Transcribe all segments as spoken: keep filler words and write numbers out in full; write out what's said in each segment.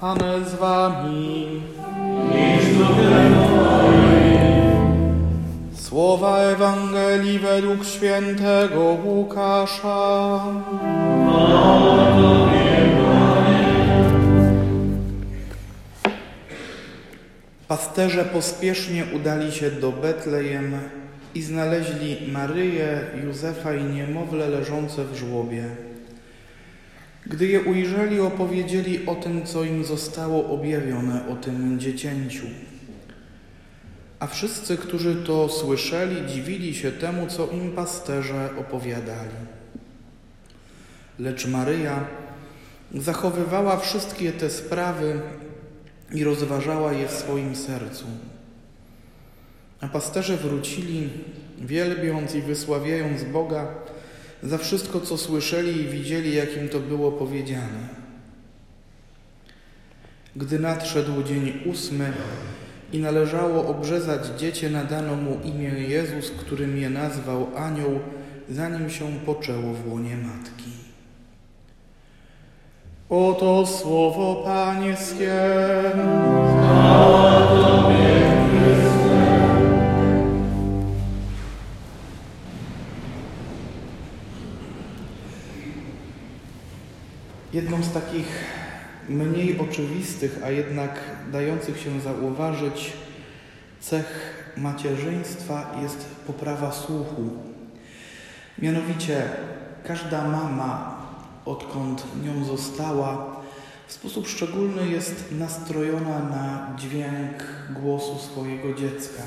Pan z wami. Słowa Ewangelii według świętego Łukasza. Pasterze pospiesznie udali się do Betlejem i znaleźli Maryję, Józefa i niemowlę leżące w żłobie. Gdy je ujrzeli, opowiedzieli o tym, co im zostało objawione o tym dziecięciu. A wszyscy, którzy to słyszeli, dziwili się temu, co im pasterze opowiadali. Lecz Maryja zachowywała wszystkie te sprawy i rozważała je w swoim sercu. A pasterze wrócili, wielbiąc i wysławiając Boga za wszystko, co słyszeli i widzieli, jak im to było powiedziane. Gdy nadszedł dzień ósmy i należało obrzezać dziecię, nadano mu imię Jezus, którym je nazwał Anioł, zanim się poczęło w łonie matki. Oto słowo Pańskie. Chwała Tobie, Chryste. Jedną z takich mniej oczywistych, a jednak dających się zauważyć cech macierzyństwa jest poprawa słuchu. Mianowicie każda mama, odkąd nią została, w sposób szczególny jest nastrojona na dźwięk głosu swojego dziecka.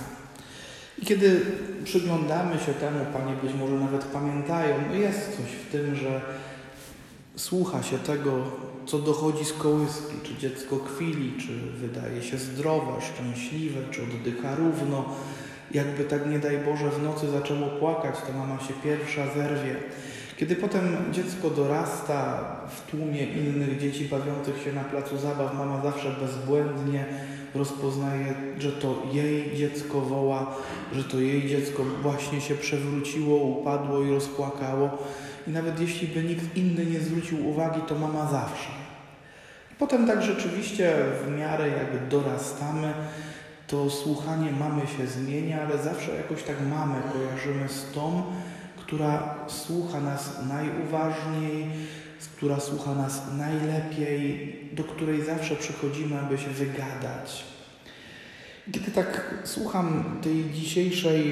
I kiedy przyglądamy się temu, panie być może nawet pamiętają, no jest coś w tym, że słucha się tego, co dochodzi z kołyski, czy dziecko kwili, czy wydaje się zdrowe, szczęśliwe, czy oddycha równo. Jakby tak nie daj Boże w nocy zaczęło płakać, to mama się pierwsza zerwie. Kiedy potem dziecko dorasta w tłumie innych dzieci bawiących się na placu zabaw, mama zawsze bezbłędnie rozpoznaje, że to jej dziecko woła, że to jej dziecko właśnie się przewróciło, upadło i rozpłakało. I nawet jeśli by nikt inny nie zwrócił uwagi, to mama zawsze. I potem tak rzeczywiście w miarę jak dorastamy, to słuchanie mamy się zmienia, ale zawsze jakoś tak mamę kojarzymy z tą, która słucha nas najuważniej, która słucha nas najlepiej, do której zawsze przychodzimy, aby się wygadać. Kiedy tak słucham tej dzisiejszej,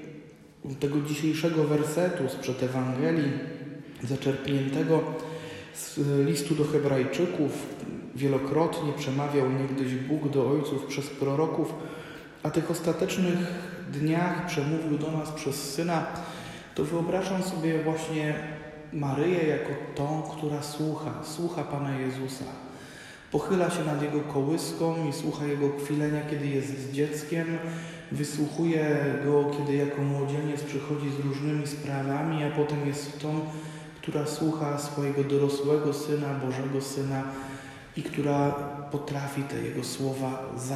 tego dzisiejszego wersetu sprzed Ewangelii, zaczerpniętego z listu do Hebrajczyków, wielokrotnie przemawiał niegdyś Bóg do ojców przez proroków, a tych ostatecznych dniach przemówił do nas przez Syna, to wyobrażam sobie właśnie Maryję jako tą, która słucha, słucha Pana Jezusa. Pochyla się nad Jego kołyską i słucha Jego kwilenia, kiedy jest z dzieckiem, wysłuchuje Go, kiedy jako młodzieniec przychodzi z różnymi sprawami, a potem jest tą, która słucha swojego dorosłego Syna, Bożego Syna i która potrafi te Jego słowa za,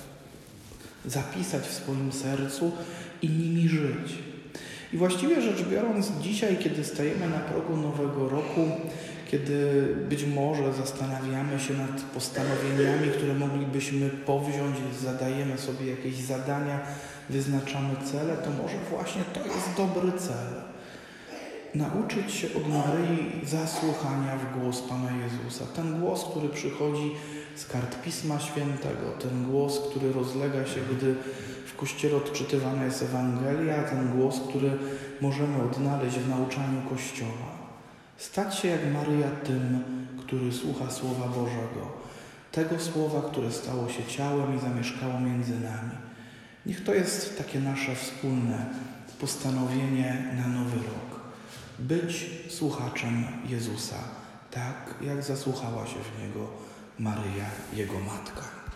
zapisać w swoim sercu i nimi żyć. I właściwie rzecz biorąc, dzisiaj, kiedy stajemy na progu Nowego Roku, kiedy być może zastanawiamy się nad postanowieniami, które moglibyśmy powziąć, zadajemy sobie jakieś zadania, wyznaczamy cele, to może właśnie to jest dobry cel. Nauczyć się od Maryi zasłuchania w głos Pana Jezusa. Ten głos, który przychodzi z kart Pisma Świętego, ten głos, który rozlega się, gdy w Kościele odczytywana jest Ewangelia, ten głos, który możemy odnaleźć w nauczaniu Kościoła. Stać się jak Maryja tym, który słucha Słowa Bożego, tego Słowa, które stało się ciałem i zamieszkało między nami. Niech to jest takie nasze wspólne postanowienie na Nowy Rok. Być słuchaczem Jezusa, tak jak zasłuchała się w Niego Maryja, Jego matka.